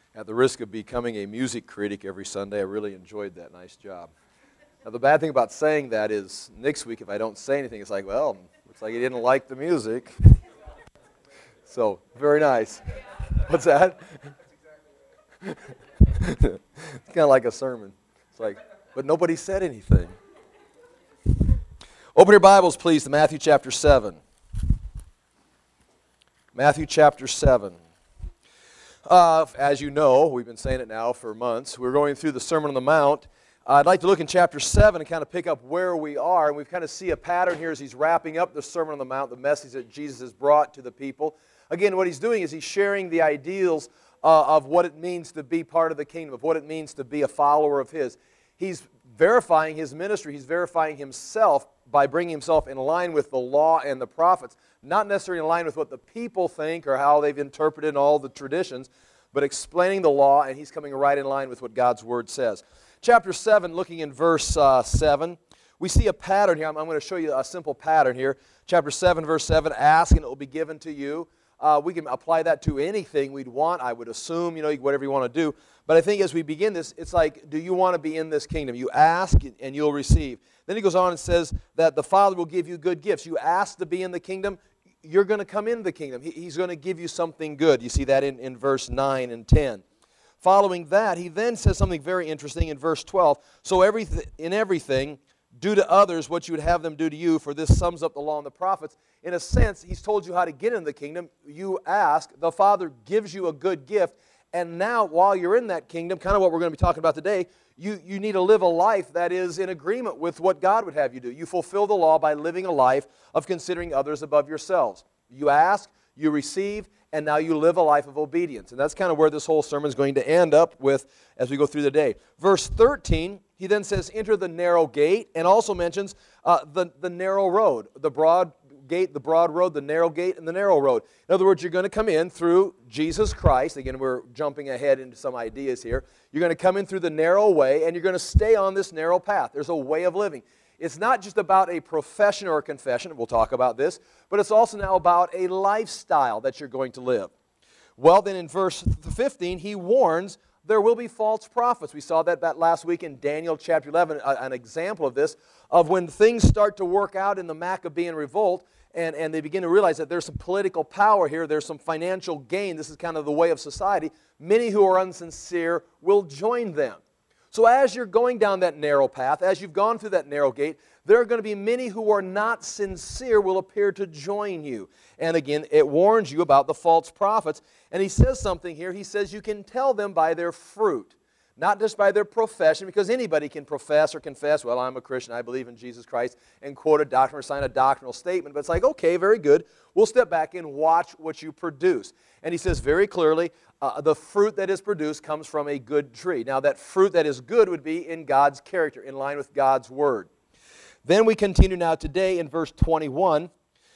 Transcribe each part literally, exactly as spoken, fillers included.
At the risk of becoming a music critic every Sunday, I really enjoyed that. Nice job. Now, the bad thing about saying that is next week, if I don't say anything, it's like, well, looks like he didn't like the music. So, very nice. What's that? It's kind of like a sermon. It's like, but nobody said anything. Open your Bibles, please, to Matthew chapter seven. Matthew chapter seven. Uh, as you know, we've been saying it now for months, we're going through the Sermon on the Mount. Uh, I'd like to look in chapter seven and kind of pick up where we are, and we kind of see a pattern here as he's wrapping up the Sermon on the Mount, the message that Jesus has brought to the people. Again, what he's doing is he's sharing the ideals uh, of what it means to be part of the kingdom, of what it means to be a follower of his. He's verifying his ministry, he's verifying himself by bringing himself in line with the law and the prophets, not necessarily in line with what the people think or how they've interpreted all the traditions, but explaining the law, and he's coming right in line with what God's Word says. Chapter seven, looking in verse uh, seven, we see a pattern here. I'm, I'm going to show you a simple pattern here. Chapter seven, verse seven, ask and it will be given to you. Uh, we can apply that to anything we'd want, I would assume, you know, whatever you want to do. But I think as we begin this, it's like, do you want to be in this kingdom? You ask and you'll receive. Then he goes on and says that the Father will give you good gifts. You ask to be in the kingdom, you're going to come into the kingdom. He, he's going to give you something good. You see that in, in verse nine and ten. Following that, he then says something very interesting in verse twelve. So everyth- in everything, do to others what you would have them do to you, for this sums up the law and the prophets. In a sense, he's told you how to get in the kingdom. You ask, the Father gives you a good gift, and now while you're in that kingdom, kind of what we're going to be talking about today, you, you need to live a life that is in agreement with what God would have you do. You fulfill the law by living a life of considering others above yourselves. You ask, you receive, and now you live a life of obedience. And that's kind of where this whole sermon is going to end up with as we go through the day. Verse thirteen, he then says, enter the narrow gate, and also mentions uh, the, the narrow road, the broad gate, the broad road, the narrow gate, and the narrow road. In other words, you're going to come in through Jesus Christ. Again, we're jumping ahead into some ideas here. You're going to come in through the narrow way, and you're going to stay on this narrow path. There's a way of living. It's not just about a profession or a confession, we'll talk about this, but it's also now about a lifestyle that you're going to live. Well, then in verse fifteen, he warns there will be false prophets. We saw that, that last week in Daniel chapter eleven, a, an example of this, of when things start to work out in the Maccabean revolt, and, and they begin to realize that there's some political power here, there's some financial gain, this is kind of the way of society, many who are insincere will join them. So as you're going down that narrow path, as you've gone through that narrow gate, there are going to be many who are not sincere will appear to join you. And again, it warns you about the false prophets. And he says something here. He says you can tell them by their fruit, not just by their profession, because anybody can profess or confess, well, I'm a Christian, I believe in Jesus Christ, and quote a doctrine or sign a doctrinal statement. But it's like, okay, very good. We'll step back and watch what you produce. And he says very clearly, uh, the fruit that is produced comes from a good tree. Now, that fruit that is good would be in God's character, in line with God's Word. Then we continue now today in verse twenty-one.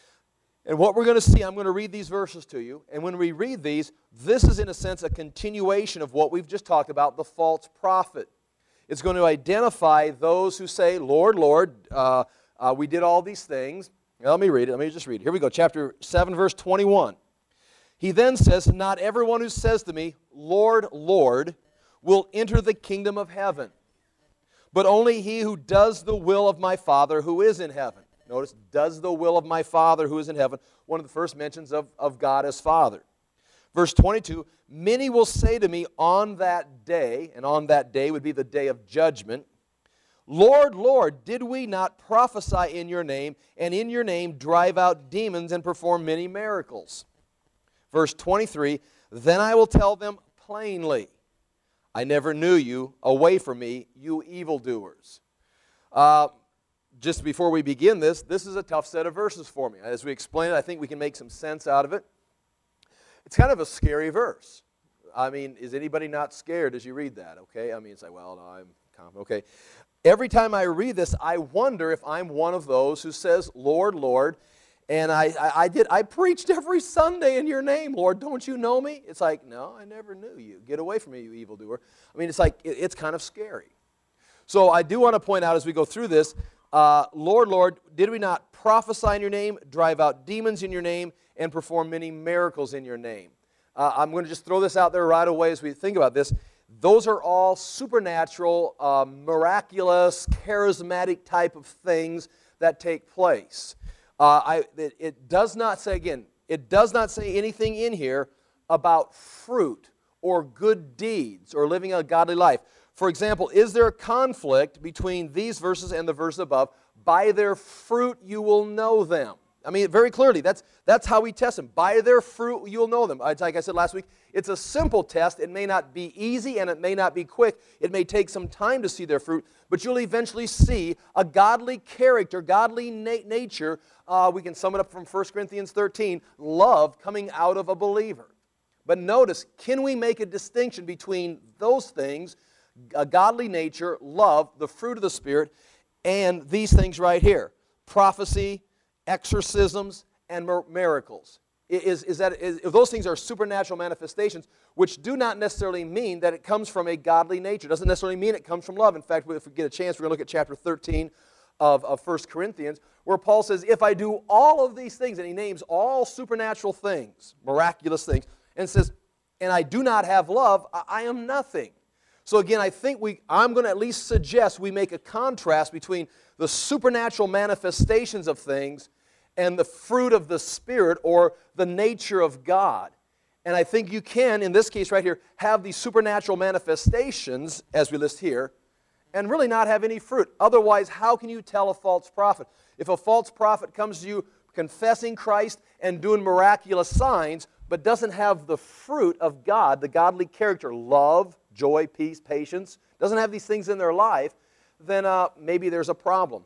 And what we're going to see, I'm going to read these verses to you. And when we read these, this is in a sense a continuation of what we've just talked about, the false prophet. It's going to identify those who say, Lord, Lord, uh, uh, we did all these things. Now, let me read it. Let me just read it. Here we go. Chapter seven, verse twenty-one. He then says, not everyone who says to me, Lord, Lord, will enter the kingdom of heaven, but only he who does the will of my Father who is in heaven. Notice, does the will of my Father who is in heaven, one of the first mentions of, of God as Father. Verse twenty-two, many will say to me on that day, and on that day would be the day of judgment, Lord, Lord, did we not prophesy in your name, and in your name drive out demons and perform many miracles? Verse twenty-three, then I will tell them plainly, I never knew you, away from me, you evildoers. Uh, just before we begin this, this is a tough set of verses for me. As we explain it, I think we can make some sense out of it. It's kind of a scary verse. I mean, is anybody not scared as you read that? Okay, I mean, it's like, well, no, I'm calm. Okay. Every time I read this, I wonder if I'm one of those who says, Lord, Lord, and I, I, I did, I preached every Sunday in your name, Lord, don't you know me? It's like, no, I never knew you. Get away from me, you evildoer. I mean, it's like, it, it's kind of scary. So I do want to point out as we go through this, uh, Lord, Lord, did we not prophesy in your name, drive out demons in your name, and perform many miracles in your name? Uh, I'm going to just throw this out there right away as we think about this. Those are all supernatural, uh, miraculous, charismatic type of things that take place. Uh, I, it, it does not say, again, it does not say anything in here about fruit or good deeds or living a godly life. For example, is there a conflict between these verses and the verse above? By their fruit you will know them. I mean, very clearly, that's, that's how we test them. By their fruit you'll know them. It's like I said last week, it's a simple test. It may not be easy and it may not be quick. It may take some time to see their fruit, but you'll eventually see a godly character, godly na- nature. Uh, we can sum it up from First Corinthians thirteen, love coming out of a believer. But notice, can we make a distinction between those things, a godly nature, love, the fruit of the Spirit, and these things right here, prophecy, exorcisms, and miracles? Is, is that, is, if those things are supernatural manifestations, which do not necessarily mean that it comes from a godly nature. Doesn't necessarily mean it comes from love. In fact, if we get a chance, we're going to look at chapter thirteen of, of First Corinthians, where Paul says, if I do all of these things, and he names all supernatural things, miraculous things, and says, and I do not have love, I, I am nothing. So again, I think we, I'm going to at least suggest we make a contrast between the supernatural manifestations of things and the fruit of the Spirit or the nature of God. And I think you can, in this case right here, have these supernatural manifestations, as we list here, and really not have any fruit. Otherwise, how can you tell a false prophet? If a false prophet comes to you confessing Christ and doing miraculous signs, but doesn't have the fruit of God, the godly character, love, joy, peace, patience, doesn't have these things in their life, then uh, maybe there's a problem.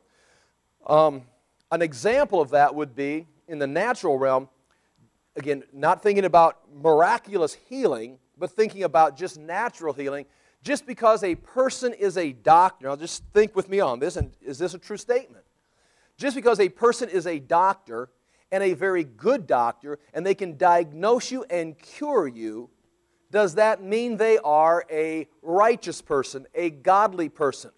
Um, an example of that would be, in the natural realm, again, not thinking about miraculous healing, but thinking about just natural healing. Just because a person is a doctor, now just think with me on this, and is this a true statement? Just because a person is a doctor, and a very good doctor, and they can diagnose you and cure you, does that mean they are a righteous person, a godly person?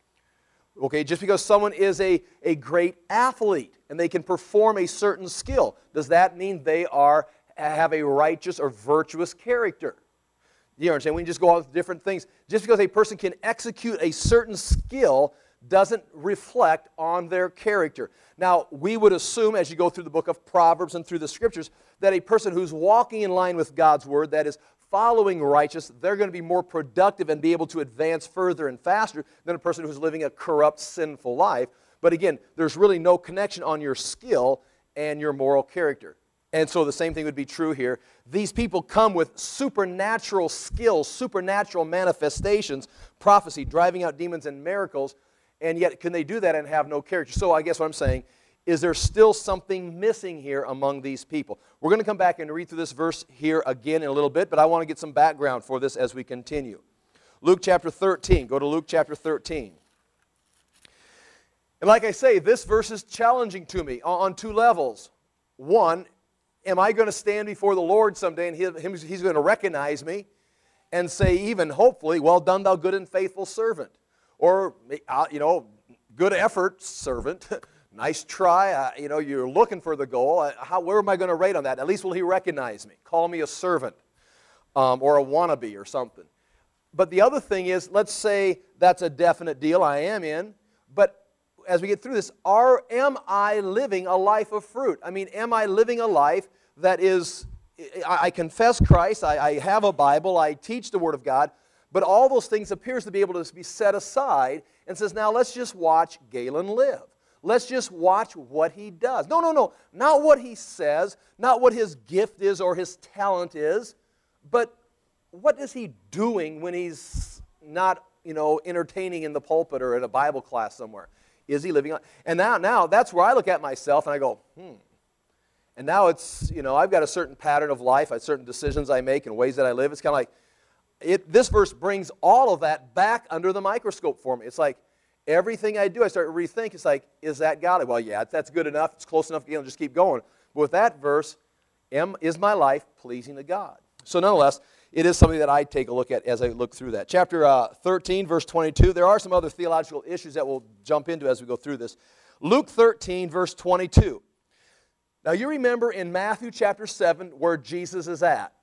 Okay, just because someone is a, a great athlete and they can perform a certain skill, does that mean they are have a righteous or virtuous character? You understand? We can just go on with different things. Just because a person can execute a certain skill doesn't reflect on their character. Now, we would assume, as you go through the book of Proverbs and through the Scriptures, that a person who's walking in line with God's Word, that is following righteous, they're going to be more productive and be able to advance further and faster than a person who's living a corrupt, sinful life. But again, there's really no connection on your skill and your moral character. And so the same thing would be true here. These people come with supernatural skills, supernatural manifestations, prophecy, driving out demons, and miracles, and yet can they do that and have no character? So I guess what I'm saying is there still something missing here among these people. We're going to come back and read through this verse here again in a little bit, but I want to get some background for this as we continue. Luke chapter thirteen. Go to Luke chapter thirteen. And like I say, this verse is challenging to me on two levels. One, am I going to stand before the Lord someday and He's going to recognize me and say, even hopefully, well done, thou good and faithful servant? Or, you know, good effort, servant. Nice try. Uh, you know, you're looking for the goal. Uh, how, where am I going to rate on that? At least will He recognize me? Call me a servant um, or a wannabe or something. But the other thing is, let's say that's a definite deal I am in, but as we get through this, are, am I living a life of fruit? I mean, am I living a life that is, I, I confess Christ, I, I have a Bible, I teach the Word of God, but all those things appears to be able to be set aside and says, now let's just watch Galen live. Let's just watch what he does. No, no, no, not what he says, not what his gift is or his talent is, but what is he doing when he's not, you know, entertaining in the pulpit or in a Bible class somewhere? Is he living on? And now, now that's where I look at myself and I go, hmm. And now it's, you know, I've got a certain pattern of life, I have certain decisions I make and ways that I live. It's kind of like, It, this verse brings all of that back under the microscope for me. It's like everything I do, I start to rethink. It's like, is that godly? Well, yeah, that's good enough. It's close enough. You know, just keep going. But with that verse, am, is my life pleasing to God? So nonetheless, it is something that I take a look at as I look through that. Chapter uh, thirteen, verse twenty-two. There are some other theological issues that we'll jump into as we go through this. Luke thirteen, verse twenty-two. Now you remember in Matthew chapter seven where Jesus is at.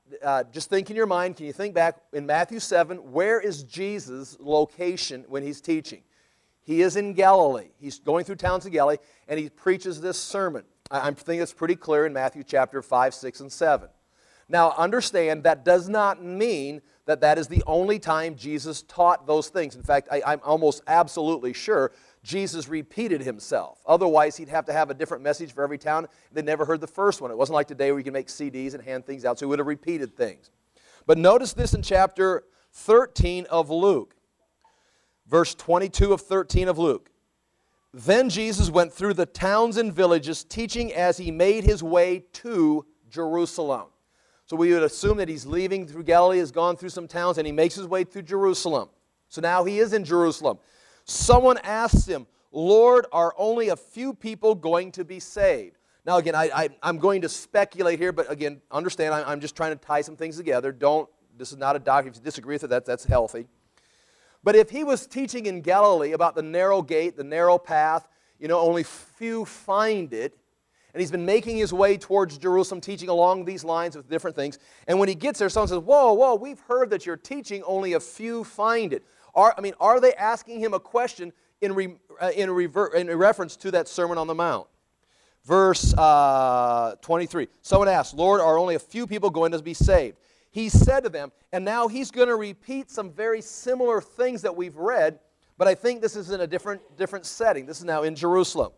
uh, just think in your mind, can you think back in Matthew seven, where is Jesus' location when he's teaching? He is in Galilee. He's going through towns of Galilee, and he preaches this sermon. I, I think it's pretty clear in Matthew chapter five, six, and seven. Now, understand, that does not mean that that is the only time Jesus taught those things. In fact, I, I'm almost absolutely sure Jesus repeated himself. Otherwise, he'd have to have a different message for every town. They never heard the first one. It wasn't like today where you can make C Ds and hand things out, so he would have repeated things. But notice this in chapter thirteen of Luke. Verse twenty-two of thirteen of Luke. Then Jesus went through the towns and villages, teaching as he made his way to Jerusalem. So we would assume that he's leaving through Galilee, has gone through some towns, and he makes his way through Jerusalem. So now he is in Jerusalem. Someone asks him, Lord, are only a few people going to be saved? Now again, I, I, I'm going to speculate here, but again, understand, I, I'm just trying to tie some things together. Don't, this is not a doctrine. If you disagree with it, that, that's healthy. But if he was teaching in Galilee about the narrow gate, the narrow path, you know, only few find it, and he's been making his way towards Jerusalem, teaching along these lines with different things, and when he gets there, someone says, whoa, whoa, we've heard that you're teaching, only a few find it. Are, I mean, are they asking him a question in, re, uh, in, rever, in reference to that Sermon on the Mount? Verse uh, twenty-three, someone asked, Lord, are only a few people going to be saved? He said to them, and now he's going to repeat some very similar things that we've read, but I think this is in a different, different setting. This is now in Jerusalem.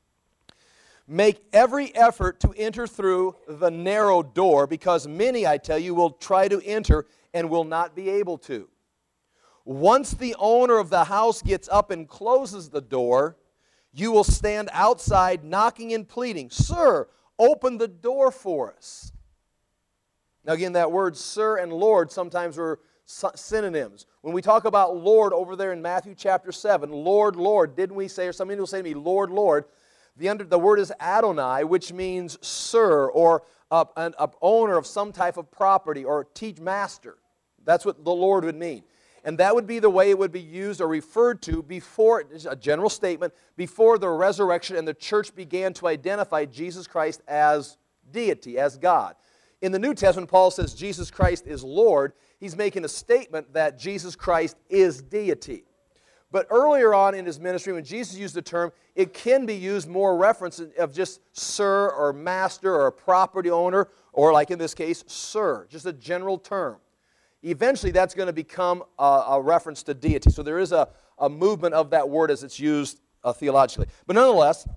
Make every effort to enter through the narrow door, because many, I tell you, will try to enter and will not be able to. Once the owner of the house gets up and closes the door, you will stand outside knocking and pleading, Sir, open the door for us. Now again, that word sir and Lord sometimes are synonyms. When we talk about Lord over there in Matthew chapter seven, Lord, Lord, didn't we say, or some people say to me, Lord, Lord, the, under, the word is Adonai, which means sir, or a, an a owner of some type of property, or teach master. That's what the Lord would mean. And that would be the way it would be used or referred to before, a general statement, before the resurrection and the church began to identify Jesus Christ as deity, as God. In the New Testament, Paul says Jesus Christ is Lord. He's making a statement that Jesus Christ is deity. But earlier on in his ministry, when Jesus used the term, it can be used more reference of just sir or master or property owner, or like in this case, sir, just a general term. Eventually, that's going to become a, a reference to deity. So there is a, a movement of that word as it's used uh, theologically. But nonetheless,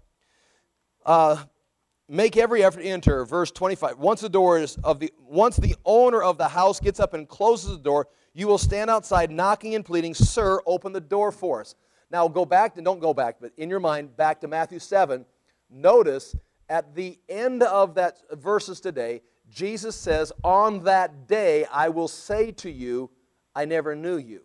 uh, make every effort to enter, verse twenty-five. Once the door is of the once the owner of the house gets up and closes the door, you will stand outside knocking and pleading, Sir, open the door for us. Now go back, and don't go back, but in your mind, back to Matthew seven. Notice at the end of that verses today, Jesus says, on that day I will say to you, I never knew you.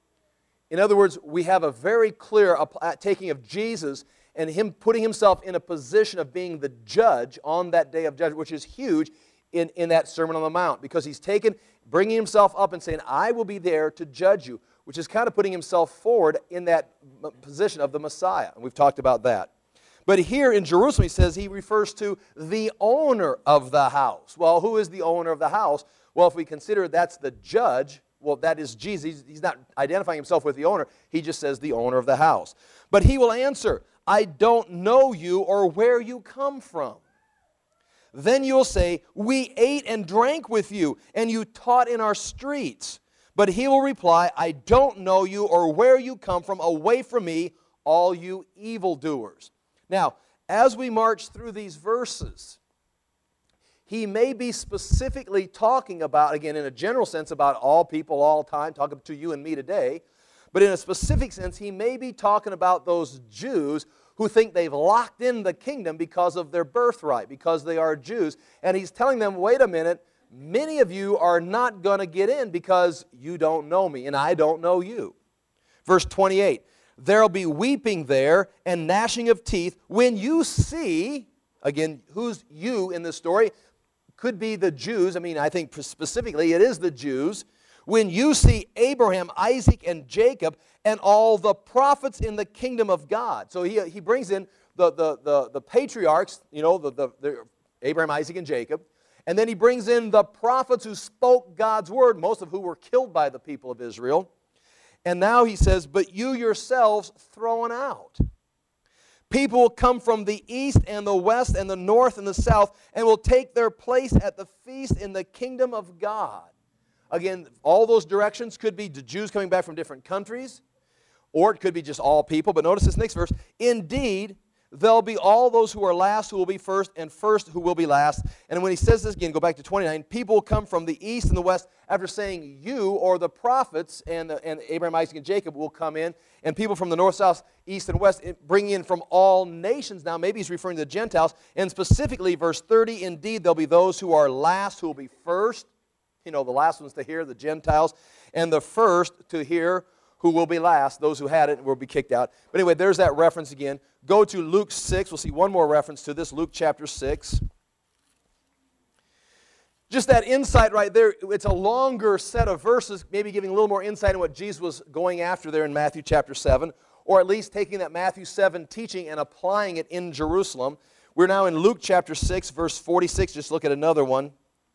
In other words, we have a very clear taking of Jesus and him putting himself in a position of being the judge on that day of judgment, which is huge in, in that Sermon on the Mount, because he's taken, bringing himself up and saying, I will be there to judge you, which is kind of putting himself forward in that position of the Messiah, and we've talked about that. But here in Jerusalem, he says he refers to the owner of the house. Well, who is the owner of the house? Well, if we consider that's the judge, well, that is Jesus. He's, he's not identifying himself with the owner. He just says the owner of the house. But he will answer, I don't know you or where you come from. Then you will say, we ate and drank with you, and you taught in our streets. But he will reply, I don't know you or where you come from. Away from me, all you evildoers. Now, as we march through these verses, he may be specifically talking about, again, in a general sense, about all people, all time, talking to you and me today. But in a specific sense, he may be talking about those Jews who think they've locked in the kingdom because of their birthright, because they are Jews. And he's telling them, wait a minute, many of you are not going to get in because you don't know me, and I don't know you. Verse twenty-eight, there will be weeping there and gnashing of teeth when you see, again, who's you in this story? Could be the Jews. I mean, I think specifically it is the Jews. When you see Abraham, Isaac, and Jacob, and all the prophets in the kingdom of God. So he, he brings in the, the, the, the patriarchs, you know, the, the, the Abraham, Isaac, and Jacob. And then he brings in the prophets who spoke God's word, most of who were killed by the people of Israel. And now he says, but you yourselves thrown out. People will come from the east and the west and the north and the south and will take their place at the feast in the kingdom of God. Again, all those directions could be the Jews coming back from different countries, or it could be just all people. But notice this next verse. Indeed, there'll be all those who are last who will be first, and first who will be last. And when he says this again, go back to twenty-nine, people will come from the east and the west after saying you, or the prophets, and, the, and Abraham, Isaac, and Jacob will come in, and people from the north, south, east, and west, bringing in from all nations. Now, maybe he's referring to the Gentiles, and specifically, verse thirty, indeed, there'll be those who are last who will be first. You know, the last ones to hear, the Gentiles, and the first to hear who will be last, those who had it will be kicked out. But anyway, there's that reference again. Go to Luke six. We'll see one more reference to this, Luke chapter six. Just that insight right there. It's a longer set of verses, maybe giving a little more insight on what Jesus was going after there in Matthew chapter seven, or at least taking that Matthew seven teaching and applying it in Jerusalem. We're now in Luke chapter six, verse forty-six. Just look at another one.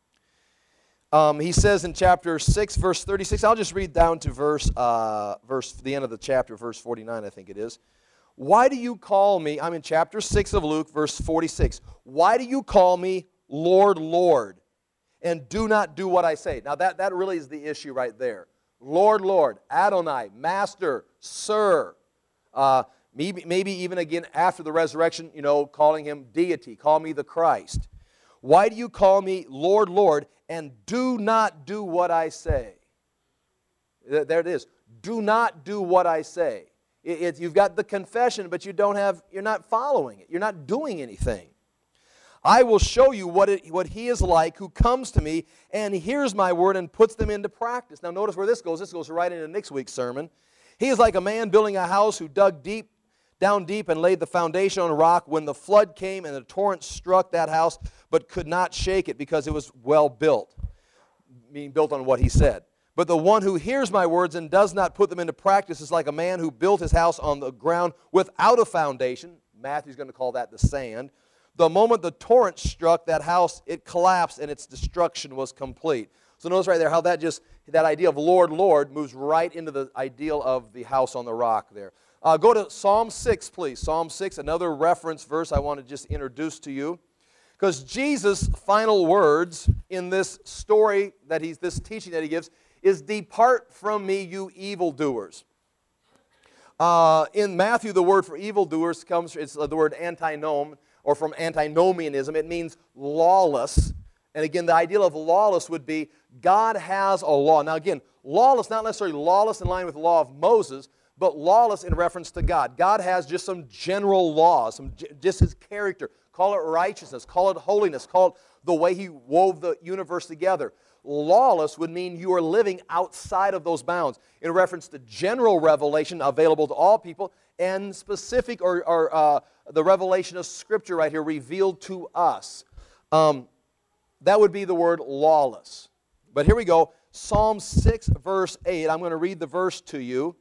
Um, he says in chapter six, verse thirty-six, I'll just read down to verse, uh, verse, the end of the chapter, verse forty-nine, I think it is. Why do you call me, I'm in chapter six of Luke, verse forty-six. Why do you call me Lord, Lord, and do not do what I say? Now that, that really is the issue right there. Lord, Lord, Adonai, Master, Sir. Uh, maybe, maybe even again after the resurrection, you know, calling him deity. Call me the Christ. Why do you call me Lord, Lord, and do not do what I say? There it is. Do not do what I say. It, it, you've got the confession, but you don't have, you're not following it. You're not doing anything. I will show you what, it, what he is like who comes to me and hears my word and puts them into practice. Now notice where this goes. This goes right into next week's sermon. He is like a man building a house who dug deep, down deep and laid the foundation on a rock. When the flood came and the torrent struck that house, but could not shake it because it was well built, meaning built on what he said. But the one who hears my words and does not put them into practice is like a man who built his house on the ground without a foundation. Matthew's going to call that the sand. The moment the torrent struck that house, it collapsed and its destruction was complete. So notice right there how that just, that idea of Lord, Lord moves right into the ideal of the house on the rock there. Uh, go to Psalm six, please. Psalm six, another reference verse I want to just introduce to you. Because Jesus' final words in this story, that he's this teaching that he gives, is depart from me, you evildoers. Uh, in Matthew, the word for evildoers comes, it's the word antinom, or from antinomianism. It means lawless. And again, the ideal of lawless would be God has a law. Now again, lawless, not necessarily lawless in line with the law of Moses, but lawless in reference to God. God has just some general laws, some, just his character. Call it righteousness, call it holiness, call it the way he wove the universe together. Lawless would mean you are living outside of those bounds in reference to general revelation available to all people and specific or, or uh, the revelation of Scripture right here revealed to us. Um, that would be the word lawless. But here we go. Psalm six, verse eight. I'm going to read the verse to you.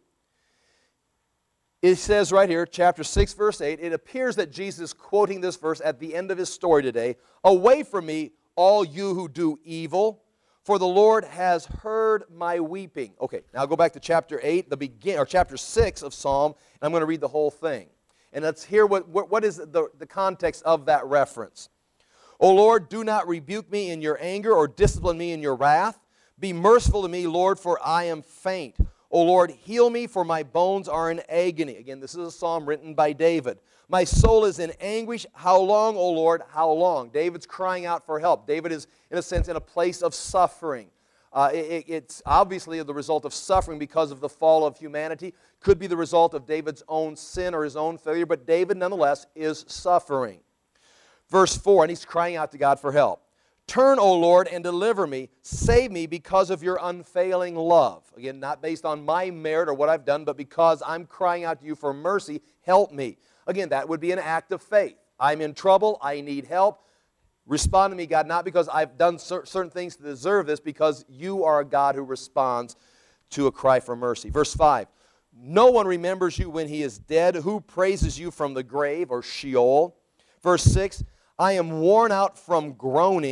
It says right here, chapter six, verse eight, it appears that Jesus is quoting this verse at the end of his story today. Away from me, all you who do evil, for the Lord has heard my weeping. Okay, now go back to chapter eight, the begin, or chapter six of Psalm, and I'm going to read the whole thing. And let's hear what, what, what is the, the context of that reference. O Lord, do not rebuke me in your anger or discipline me in your wrath. Be merciful to me, Lord, for I am faint. O Lord, heal me, for my bones are in agony. Again, this is a psalm written by David. My soul is in anguish. How long, O Lord, how long? David's crying out for help. David is, in a sense, in a place of suffering. Uh, it, it's obviously the result of suffering because of the fall of humanity. Could be the result of David's own sin or his own failure, but David, nonetheless, is suffering. Verse four, and he's crying out to God for help. Turn, O Lord, and deliver me. Save me because of your unfailing love. Again, not based on my merit or what I've done, but because I'm crying out to you for mercy, help me. Again, that would be an act of faith. I'm in trouble. I need help. Respond to me, God, not because I've done cer- certain things to deserve this, because you are a God who responds to a cry for mercy. Verse five, no one remembers you when he is dead. Who praises you from the grave or Sheol? Verse six, I am worn out from groaning.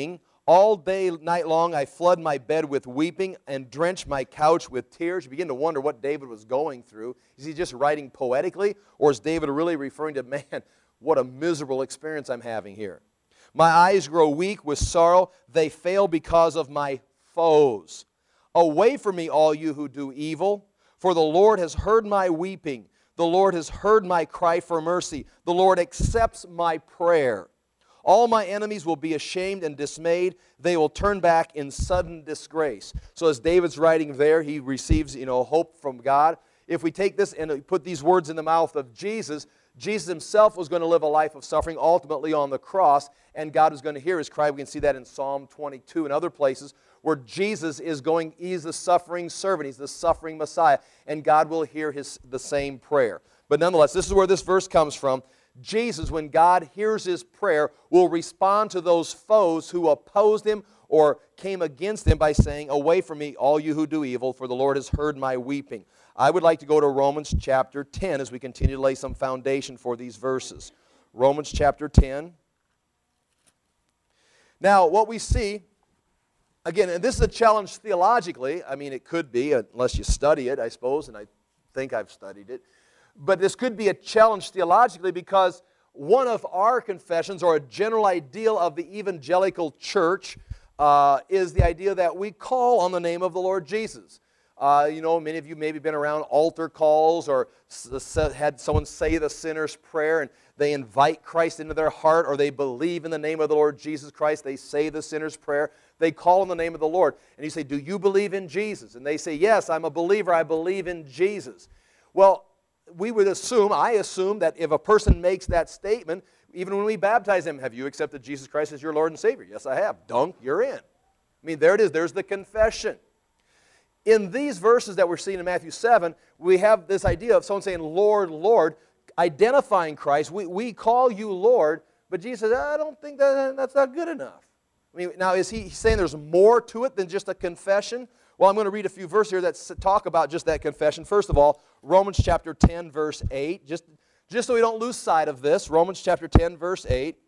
All day, night long, I flood my bed with weeping and drench my couch with tears. You begin to wonder what David was going through. Is he just writing poetically, or is David really referring to, man, what a miserable experience I'm having here? My eyes grow weak with sorrow. They fail because of my foes. Away from me, all you who do evil, for the Lord has heard my weeping. The Lord has heard my cry for mercy. The Lord accepts my prayer. All my enemies will be ashamed and dismayed. They will turn back in sudden disgrace. So as David's writing there, he receives, you know, hope from God. If we take this and put these words in the mouth of Jesus, Jesus himself was going to live a life of suffering ultimately on the cross, and God was going to hear his cry. We can see that in Psalm twenty-two and other places where Jesus is going, he's the suffering servant, he's the suffering Messiah, and God will hear his the same prayer. But nonetheless, this is where this verse comes from. Jesus, when God hears his prayer, will respond to those foes who opposed him or came against him by saying, away from me, all you who do evil, for the Lord has heard my weeping. I would like to go to Romans chapter ten as we continue to lay some foundation for these verses. Romans chapter ten. Now, what we see, again, and this is a challenge theologically. I mean, it could be, unless you study it, I suppose, and I think I've studied it. But this could be a challenge theologically because one of our confessions, or a general ideal of the evangelical church, uh, is the idea that we call on the name of the Lord Jesus. Uh, you know, many of you maybe been around altar calls or had someone say the sinner's prayer and they invite Christ into their heart, or they believe in the name of the Lord Jesus Christ. They say the sinner's prayer. They call on the name of the Lord. And you say, do you believe in Jesus? And they say, yes, I'm a believer. I believe in Jesus. Well, we would assume, I assume, that if a person makes that statement, even when we baptize them, have you accepted Jesus Christ as your Lord and Savior? Yes, I have. Dunk, you're in. I mean, there it is. There's the confession. In these verses that we're seeing in Matthew seven, we have this idea of someone saying, Lord, Lord, identifying Christ. We, we call you Lord, but Jesus says, I don't think that, that's not good enough. I mean, now, is he saying there's more to it than just a confession? Well, I'm going to read a few verses here that talk about just that confession. First of all, Romans chapter ten, verse eight. Just, just so we don't lose sight of this, Romans chapter ten, verse eight.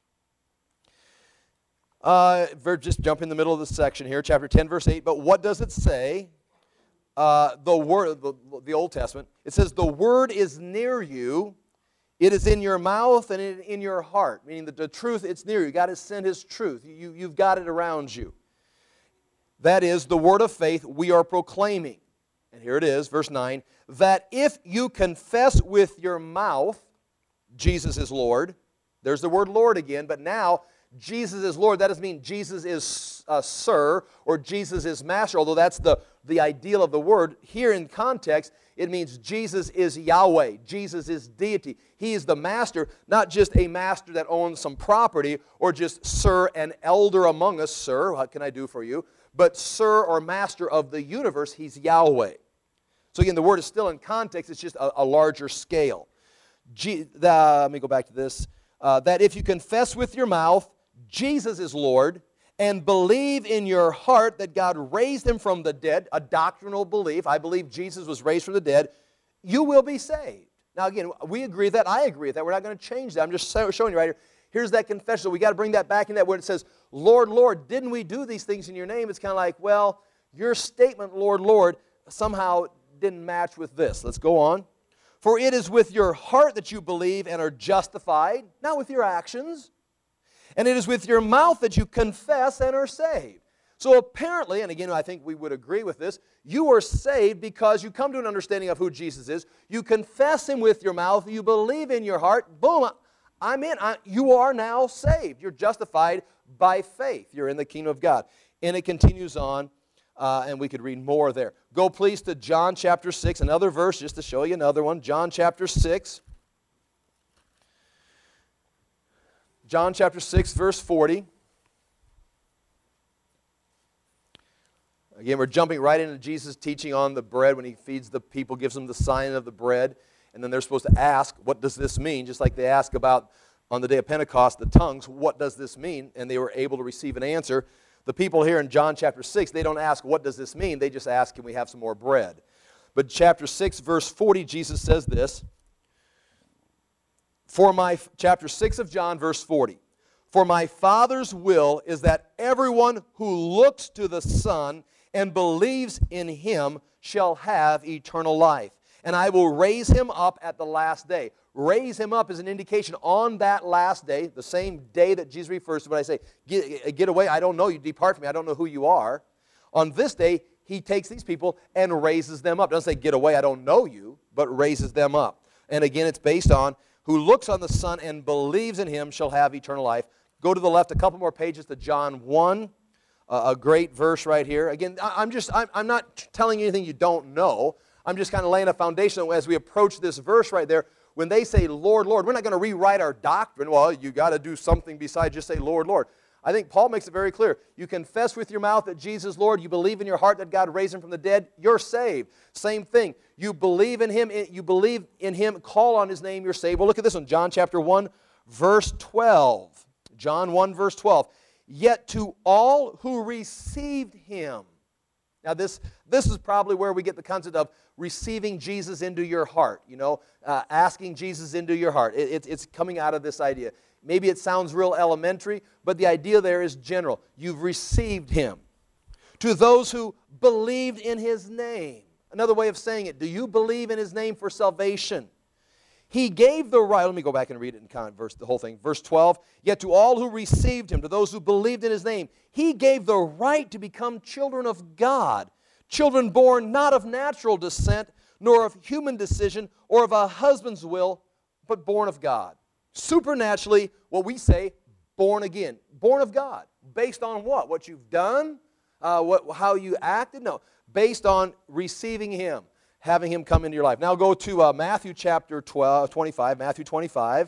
Uh, just jump in the middle of the section here, chapter ten, verse eight. But what does it say? Uh, the word, the, the Old Testament. It says, the word is near you. It is in your mouth and in, in your heart. Meaning that the truth, it's near you. God has sent his truth. You, you've got it around you. That is the word of faith we are proclaiming. And here it is, verse nine. That if you confess with your mouth Jesus is Lord. There's the word Lord again, but now Jesus is Lord. That doesn't mean Jesus is uh, Sir or Jesus is Master, although that's the, the ideal of the word. Here in context, it means Jesus is Yahweh. Jesus is deity. He is the master, not just a master that owns some property or just Sir, an elder among us. Sir, what can I do for you? But Sir or Master of the universe, he's Yahweh. So again, the word is still in context. It's just a, a larger scale. G, the, let me go back to this. Uh, that if you confess with your mouth Jesus is Lord, and believe in your heart that God raised him from the dead, a doctrinal belief, I believe Jesus was raised from the dead, you will be saved. Now again, we agree with that. I agree with that. We're not going to change that. I'm just showing you right here. Here's that confession. We got to bring that back in that where it says, Lord, Lord, didn't we do these things in your name? It's kind of like, well, your statement, Lord, Lord, somehow didn't match with this. Let's go on. For it is with your heart that you believe and are justified, not with your actions. And it is with your mouth that you confess and are saved. So apparently, and again, I think we would agree with this, you are saved because you come to an understanding of who Jesus is. You confess him with your mouth. You believe in your heart. Boom, I'm in. I, you are now saved. You're justified by faith. You're in the kingdom of God. And it continues on, uh, and we could read more there. Go please to John chapter six, another verse just to show you another one. John chapter six. John chapter six, verse forty. Again, we're jumping right into Jesus' teaching on the bread when he feeds the people, gives them the sign of the bread. And then they're supposed to ask, what does this mean? Just like they ask about, on the day of Pentecost, the tongues, what does this mean? And they were able to receive an answer. The people here in John chapter six, they don't ask, what does this mean? They just ask, can we have some more bread? But chapter six, verse forty, Jesus says this. For my, chapter six of John, verse forty. For my Father's will is that everyone who looks to the Son and believes in him shall have eternal life. And I will raise him up at the last day. Raise him up is an indication on that last day, the same day that Jesus refers to when I say, get, get away, I don't know you, depart from me, I don't know who you are. On this day, he takes these people and raises them up. Doesn't say, get away, I don't know you, but raises them up. And again, it's based on, who looks on the Son and believes in him shall have eternal life. Go to the left a couple more pages to John one, uh, a great verse right here. Again, I'm just, I'm, I'm not telling you anything you don't know. I'm just kind of laying a foundation as we approach this verse right there. When they say, Lord, Lord, we're not going to rewrite our doctrine. Well, you got to do something besides just say, Lord, Lord. I think Paul makes it very clear. You confess with your mouth that Jesus is Lord. You believe in your heart that God raised him from the dead. You're saved. Same thing. You believe in him. You believe in him. Call on his name. You're saved. Well, look at this one. John chapter one, verse twelve. John one, verse twelve. Yet to all who received him. Now, this, this is probably where we get the concept of receiving Jesus into your heart, you know, uh, asking Jesus into your heart. It, it, it's coming out of this idea. Maybe it sounds real elementary, but the idea there is general. You've received him. To those who believed in his name. Another way of saying it, do you believe in his name for salvation? He gave the right, let me go back and read it in kind, verse, the whole thing. Verse twelve, yet to all who received him, to those who believed in his name, he gave the right to become children of God, children born not of natural descent, nor of human decision, or of a husband's will, but born of God. Supernaturally, what we say, born again. Born of God. Based on what? What you've done? Uh, what, how you acted? No. Based on receiving him. Having him come into your life. Now go to uh, Matthew chapter twelve, twenty-five. Matthew twenty-five.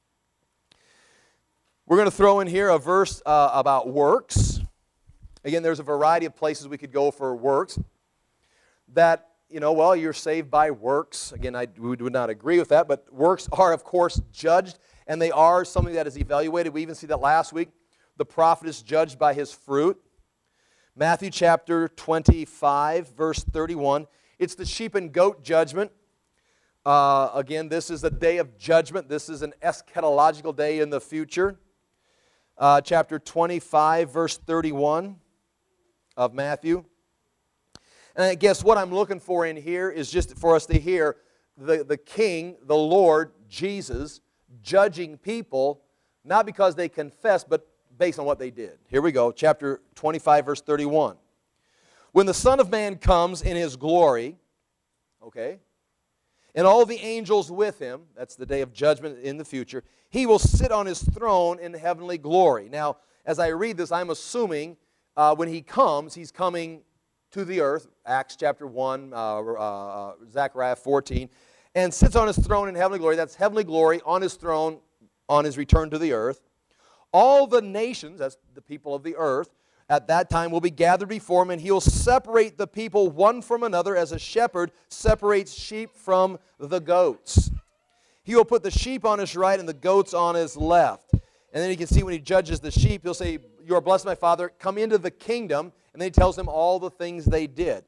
We're going to throw in here a verse uh, about works. Again, there's a variety of places we could go for works. That, you know, well, you're saved by works. Again, I would not agree with that, but works are, of course, judged, and they are something that is evaluated. We even see that last week. The prophet is judged by his fruit. Matthew chapter twenty-five, verse thirty-one. It's the sheep and goat judgment. Uh, again, this is a day of judgment. This is an eschatological day in the future. Uh, chapter twenty-five, verse thirty-one of Matthew. And I guess what I'm looking for in here is just for us to hear the, the King, the Lord, Jesus, judging people, not because they confess, but based on what they did. Here we go, chapter twenty-five, verse thirty-one. When the Son of Man comes in his glory, okay, and all the angels with him, that's the day of judgment in the future, he will sit on his throne in heavenly glory. Now, as I read this, I'm assuming uh, when he comes, he's coming to the earth, Acts chapter one, uh, uh, Zechariah fourteen, and sits on his throne in heavenly glory. That's heavenly glory on his throne on his return to the earth. All the nations, that's the people of the earth, at that time will be gathered before him, and he'll separate the people one from another as a shepherd separates sheep from the goats. He will put the sheep on his right and the goats on his left. And then you can see when he judges the sheep, he'll say, you are blessed, my Father, come into the kingdom. And then he tells them all the things they did.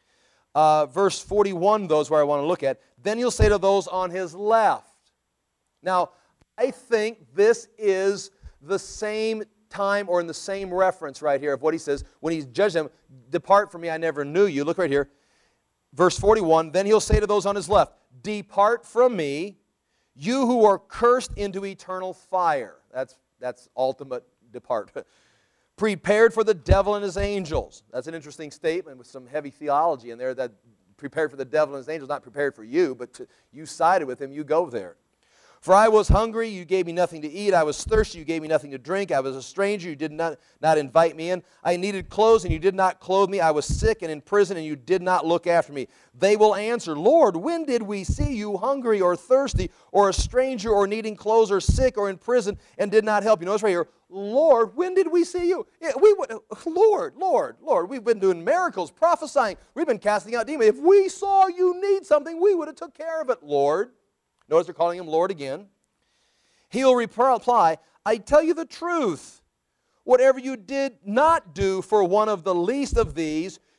Uh, verse forty-one, though, is where I want to look at. Then he'll say to those on his left. Now, I think this is the same time or in the same reference right here of what he says when he's judged them, depart from me, I never knew you. Look right here. Verse forty-one, then he'll say to those on his left, depart from me, you who are cursed into eternal fire. That's, that's ultimate depart. Prepared for the devil and his angels. That's an interesting statement with some heavy theology in there, that prepared for the devil and his angels, not prepared for you, but to, you sided with him, you go there. For I was hungry, you gave me nothing to eat. I was thirsty, you gave me nothing to drink. I was a stranger, you did not, not invite me in. I needed clothes, and you did not clothe me. I was sick and in prison, and you did not look after me. They will answer, Lord, when did we see you hungry or thirsty or a stranger or needing clothes or sick or in prison and did not help you? Notice right here, Lord, when did we see you? Yeah, we would, Lord, Lord, Lord, we've been doing miracles, prophesying. We've been casting out demons. If we saw you need something, we would have took care of it, Lord. Notice they're calling him Lord again. He'll reply, I tell you the truth. Whatever you did not do for one of the least of these,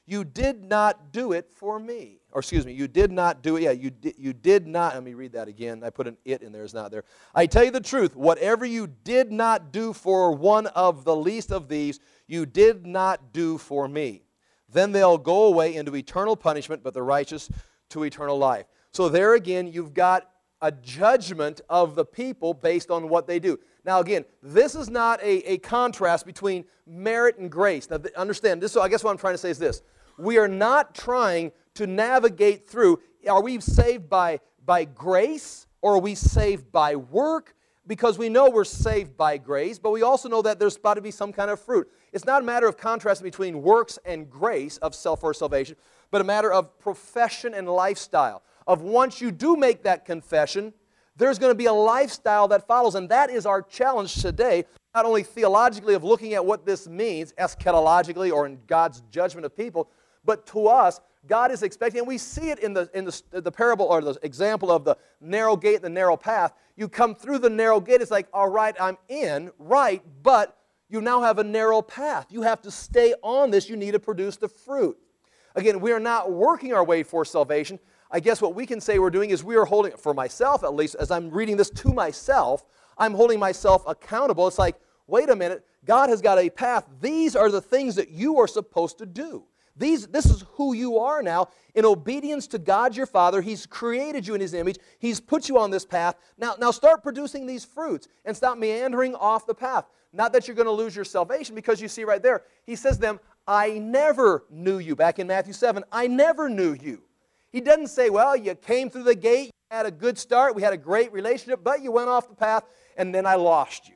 You did not do it for me. Or excuse me, you did not do it. Yeah, you did, you did not. Let me read that again. I put an it in there. It's not there. I tell you the truth. Whatever you did not do for one of the least of these, you did not do for me. Then they'll go away into eternal punishment, but the righteous to eternal life. So there again, you've got a judgment of the people based on what they do. Now again, this is not a, a contrast between merit and grace. Now understand, this. So I guess what I'm trying to say is this. We are not trying to navigate through, are we saved by, by grace or are we saved by work? Because we know we're saved by grace, but we also know that there's got to be some kind of fruit. It's not a matter of contrast between works and grace of self or salvation, but a matter of profession and lifestyle. Of once you do make that confession, there's going to be a lifestyle that follows, and that is our challenge today, not only theologically of looking at what this means, eschatologically or in God's judgment of people, but to us, God is expecting, and we see it in the, in the, the parable or the example of the narrow gate and the narrow path. You come through the narrow gate, it's like, all right, I'm in, right, but you now have a narrow path. You have to stay on this. You need to produce the fruit. Again, we are not working our way for salvation. I guess what we can say we're doing is we are holding, for myself at least, as I'm reading this to myself, I'm holding myself accountable. It's like, wait a minute, God has got a path. These are the things that you are supposed to do. These, this is who you are now. In obedience to God your Father, He's created you in His image. He's put you on this path. Now, now start producing these fruits and stop meandering off the path. Not that you're going to lose your salvation, because you see right there, He says to them, I never knew you. Back in Matthew seven, I never knew you. He doesn't say, well, you came through the gate, you had a good start, we had a great relationship, but you went off the path, and then I lost you.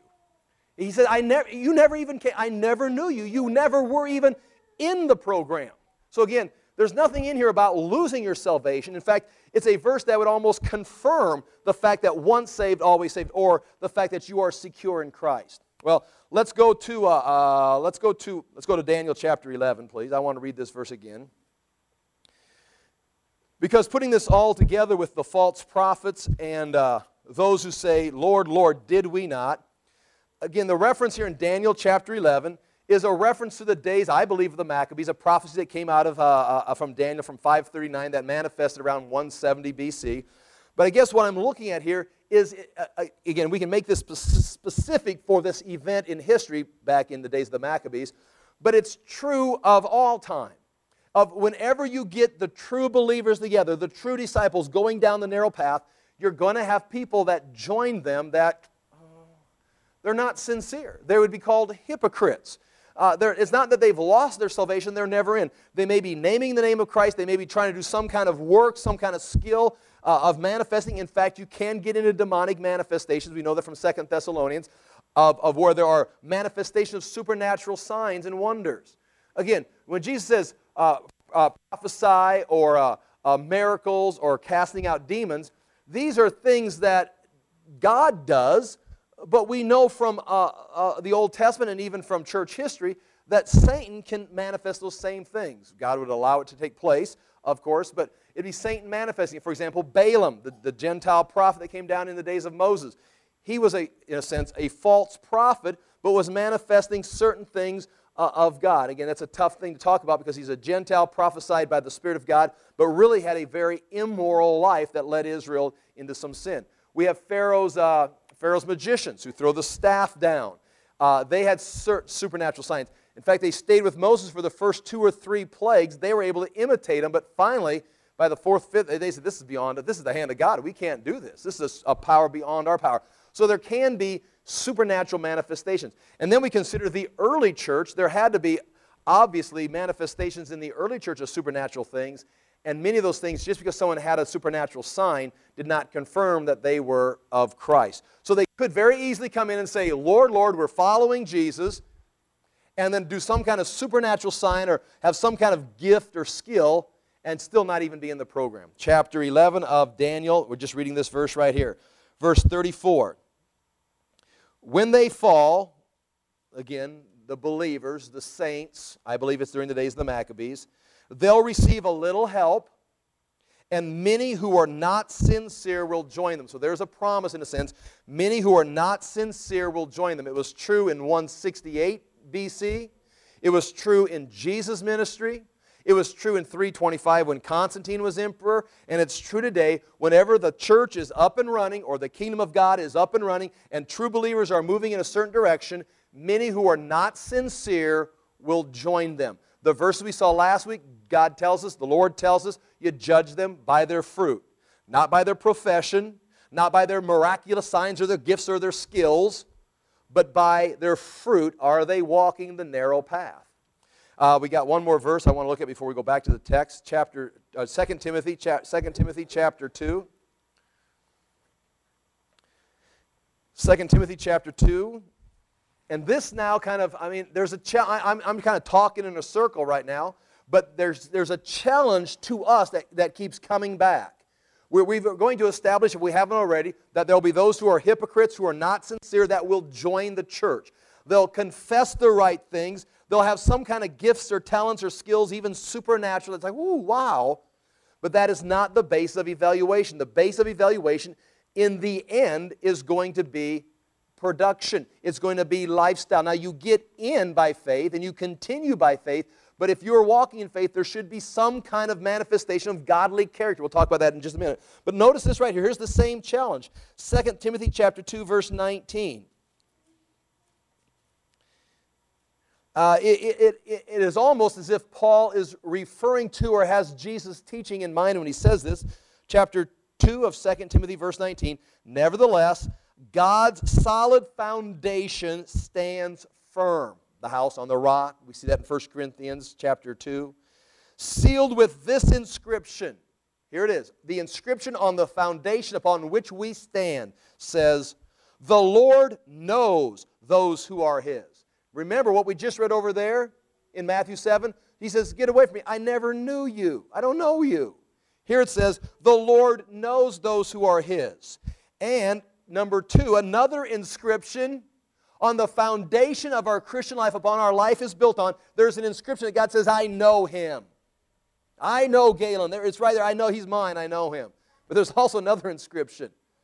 He said, I never, you never even came, I never knew you. You never were even in the program. So again, there's nothing in here about losing your salvation. In fact, it's a verse that would almost confirm the fact that once saved, always saved, or the fact that you are secure in Christ. Well, let's go to uh, uh, let's go to let's go to Daniel chapter eleven, please. I want to read this verse again. Because putting this all together with the false prophets and uh, those who say, Lord, Lord, did we not? Again, the reference here in Daniel chapter eleven is a reference to the days, I believe, of the Maccabees, a prophecy that came out of uh, uh, from Daniel from five thirty-nine that manifested around one seventy B C. But I guess what I'm looking at here is, uh, again, we can make this specific for this event in history back in the days of the Maccabees, but it's true of all time. Of whenever you get the true believers together, the true disciples going down the narrow path, you're going to have people that join them that uh, they're not sincere. They would be called hypocrites. Uh, it's not that they've lost their salvation, they're never in. They may be naming the name of Christ, they may be trying to do some kind of work, some kind of skill uh, of manifesting. In fact, you can get into demonic manifestations. We know that from Second Thessalonians, of, of where there are manifestations of supernatural signs and wonders. Again, when Jesus says uh, uh, prophesy or uh, uh, miracles or casting out demons, these are things that God does. But we know from uh, uh, the Old Testament and even from church history that Satan can manifest those same things. God would allow it to take place, of course, but it'd be Satan manifesting it. For example, Balaam, the, the Gentile prophet that came down in the days of Moses. He was, a, in a sense, a false prophet, but was manifesting certain things uh, of God. Again, that's a tough thing to talk about because he's a Gentile prophesied by the Spirit of God, but really had a very immoral life that led Israel into some sin. We have Pharaoh's... Uh, Pharaoh's magicians who throw the staff down. Uh, they had certain supernatural signs. In fact, they stayed with Moses for the first two or three plagues. They were able to imitate him, but finally, by the fourth, fifth, they said, this is beyond it. This is the hand of God. We can't do this. This is a power beyond our power. So there can be supernatural manifestations. And then we consider the early church. There had to be, obviously, manifestations in the early church of supernatural things. And many of those things, just because someone had a supernatural sign, did not confirm that they were of Christ. So they could very easily come in and say, Lord, Lord, we're following Jesus, and then do some kind of supernatural sign or have some kind of gift or skill and still not even be in the program. Chapter eleven of Daniel, we're just reading this verse right here. Verse thirty-four. When they fall, again, the believers, the saints, I believe it's during the days of the Maccabees, they'll receive a little help, and many who are not sincere will join them. So there's a promise in a sense. Many who are not sincere will join them. It was true in one sixty-eight B C. It was true in Jesus' ministry. It was true in three twenty-five when Constantine was emperor, and it's true today whenever the church is up and running or the kingdom of God is up and running and true believers are moving in a certain direction, many who are not sincere will join them. The verse we saw last week, God tells us, the Lord tells us, you judge them by their fruit. Not by their profession, not by their miraculous signs or their gifts or their skills, but by their fruit. Are they walking the narrow path? Uh, we got one more verse I want to look at before we go back to the text. Chapter uh, Second Timothy, cha Second Timothy chapter two. Second Timothy chapter two. And this now kind of, I mean, there's a challenge. I'm, I'm kind of talking in a circle right now, but there's, there's a challenge to us that, that keeps coming back. We're, we're going to establish, if we haven't already, that there will be those who are hypocrites, who are not sincere, that will join the church. They'll confess the right things. They'll have some kind of gifts or talents or skills, even supernatural. It's like, ooh, wow. But that is not the base of evaluation. The base of evaluation, in the end, is going to be production. It's going to be lifestyle. Now, you get in by faith and you continue by faith, but if you're walking in faith, there should be some kind of manifestation of godly character. We'll talk about that in just a minute. But notice this right here. Here's the same challenge. Second Timothy chapter two, verse nineteen. Uh, it, it, it, it is almost as if Paul is referring to or has Jesus' teaching in mind when he says this. Chapter two of Second Timothy, verse nineteen. Nevertheless, God's solid foundation stands firm. The house on the rock. We see that in First Corinthians chapter two. Sealed with this inscription. Here it is. The inscription on the foundation upon which we stand says, "The Lord knows those who are His." Remember what we just read over there in Matthew seven? He says, "Get away from me. I never knew you. I don't know you." Here it says, "The Lord knows those who are His." And number two, another inscription on the foundation of our Christian life, upon our life is built on, there's an inscription that God says, "I know him." I know Galen. There, it's right there. I know he's mine. I know him. But there's also another inscription.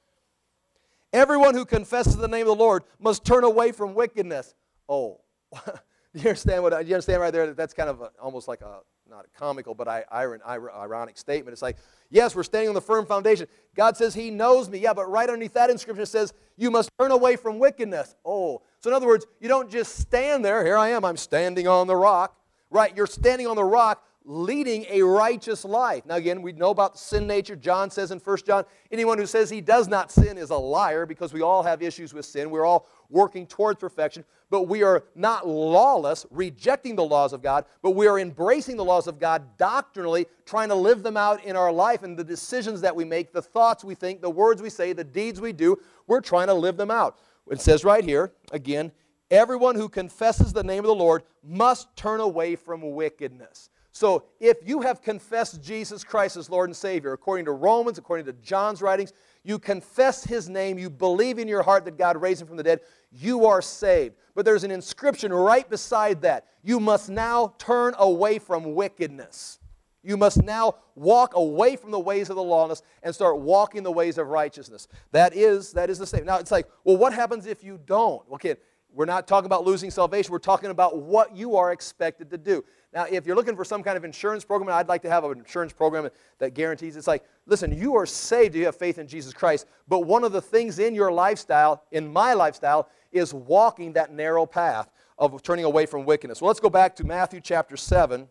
Everyone who confesses the name of the Lord must turn away from wickedness. Oh, you understand what? You understand right there that that's kind of a, almost like a not a comical, but I, iron, ironic statement. It's like, yes, we're standing on the firm foundation. God says He knows me. Yeah, but right underneath that inscription it says, you must turn away from wickedness. Oh, so in other words, you don't just stand there. Here I am. I'm standing on the rock. Right, you're standing on the rock leading a righteous life. Now again, we know about the sin nature. John says in First John, anyone who says he does not sin is a liar, because we all have issues with sin. We're all working towards perfection, but we are not lawless, rejecting the laws of God, but we are embracing the laws of God doctrinally, trying to live them out in our life, and the decisions that we make, the thoughts we think, the words we say, the deeds we do, we're trying to live them out. It says right here, again, everyone who confesses the name of the Lord must turn away from wickedness. So if you have confessed Jesus Christ as Lord and Savior, according to Romans, according to John's writings, you confess His name, you believe in your heart that God raised Him from the dead, you are saved. But there's an inscription right beside that. You must now turn away from wickedness. You must now walk away from the ways of the lawless and start walking the ways of righteousness. That is, that is the same. Now it's like, well, what happens if you don't? Okay, we're not talking about losing salvation. We're talking about what you are expected to do. Now, if you're looking for some kind of insurance program, and I'd like to have an insurance program that guarantees, it's like, listen, you are saved, you have faith in Jesus Christ, but one of the things in your lifestyle, in my lifestyle, is walking that narrow path of turning away from wickedness. Well, let's go back to Matthew chapter seven.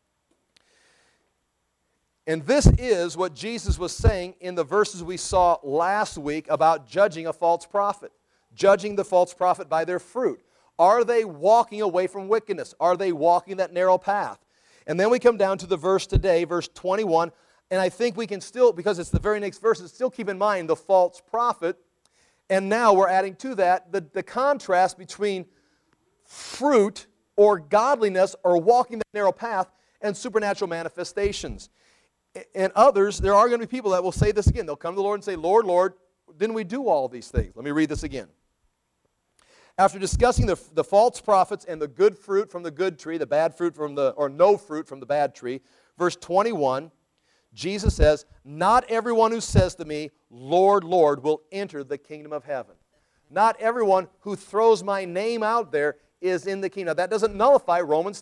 And this is what Jesus was saying in the verses we saw last week about judging a false prophet. Judging the false prophet by their fruit. Are they walking away from wickedness? Are they walking that narrow path? And then we come down to the verse today, verse twenty-one, and I think we can still, because it's the very next verse, still keep in mind the false prophet. And now we're adding to that the, the contrast between fruit or godliness or walking that narrow path and supernatural manifestations. And others, there are going to be people that will say this again. They'll come to the Lord and say, Lord, Lord, didn't we do all these things? Let me read this again. After discussing the, the false prophets and the good fruit from the good tree, the bad fruit from the, or no fruit from the bad tree, verse twenty-one, Jesus says, not everyone who says to me, Lord, Lord, will enter the kingdom of heaven. Not everyone who throws my name out there is in the kingdom. Now, that doesn't nullify Romans ten.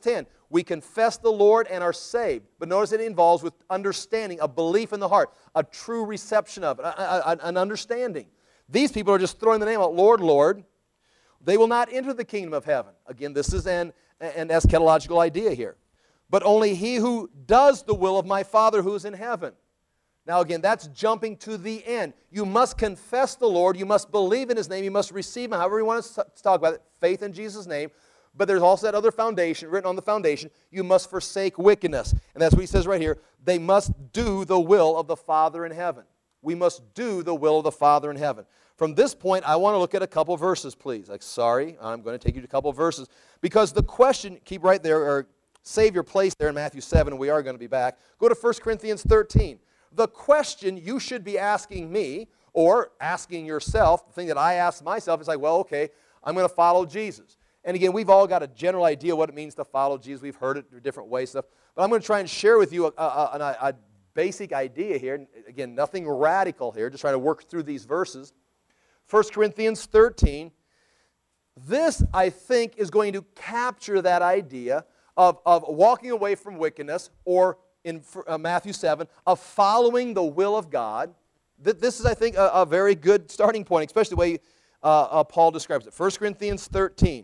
We confess the Lord and are saved. But notice it involves with understanding, a belief in the heart, a true reception of it, a, a, an understanding. These people are just throwing the name out, Lord, Lord. They will not enter the kingdom of heaven. Again, this is an, an eschatological idea here. But only he who does the will of my Father who is in heaven. Now again, that's jumping to the end. You must confess the Lord. You must believe in His name. You must receive Him, however you want to talk about it, faith in Jesus' name. But there's also that other foundation, written on the foundation, you must forsake wickedness. And that's what he says right here. They must do the will of the Father in heaven. We must do the will of the Father in heaven. From this point, I want to look at a couple verses, please. Like, sorry, I'm going to take you to a couple verses. Because the question, keep right there, or save your place there in Matthew seven, and we are going to be back. Go to First Corinthians thirteen. The question you should be asking me, or asking yourself, the thing that I ask myself is like, well, okay, I'm going to follow Jesus. And again, we've all got a general idea what it means to follow Jesus. We've heard it in different ways. Stuff. But I'm going to try and share with you a, a, a, a basic idea here. Again, nothing radical here, just trying to work through these verses. First Corinthians thirteen. This, I think, is going to capture that idea of, of walking away from wickedness, or in uh, Matthew seven, of following the will of God. This is, I think, a, a very good starting point, especially the way uh, uh, Paul describes it. First Corinthians thirteen.